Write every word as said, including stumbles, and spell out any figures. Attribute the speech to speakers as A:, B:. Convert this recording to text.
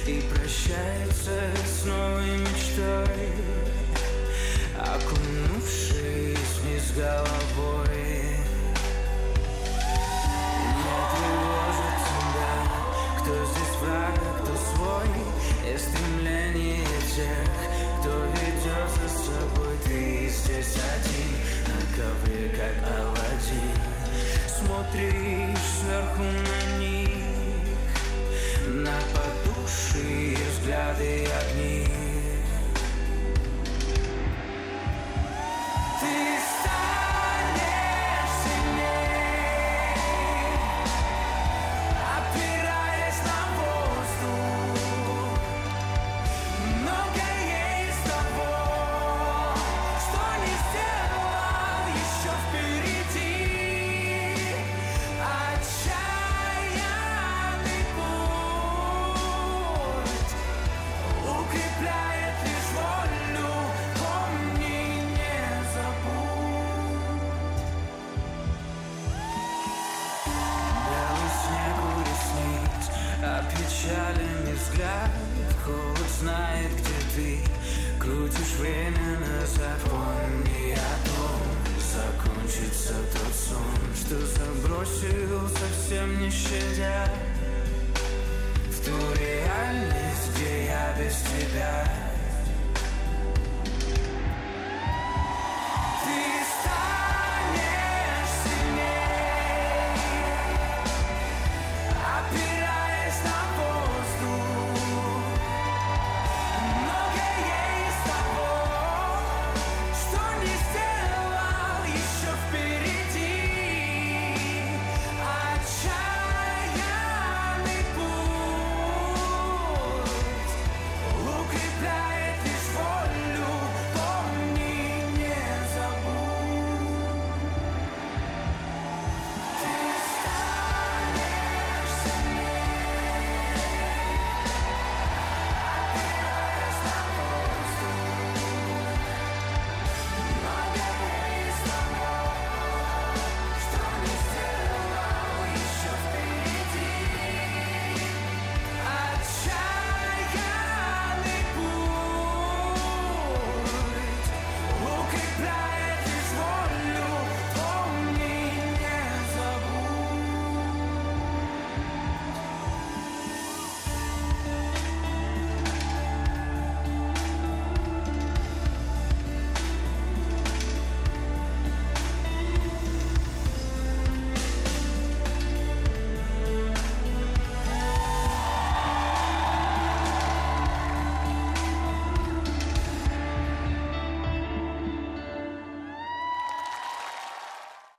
A: и прощается с новой мечтой, окунувшись вниз головой. Не тревожит тебя, кто здесь враг, а кто свой, и стремление тех, кто ведет за собой. Ты здесь один, на ковре как Аладдин, смотришь сверху на них, на потухшие взгляды огни. Печалями взгляд, холод знает, где ты крутишь время назад. Помни о том, закончится тот сон, что забросил совсем не щадя в ту реальность, где я без тебя.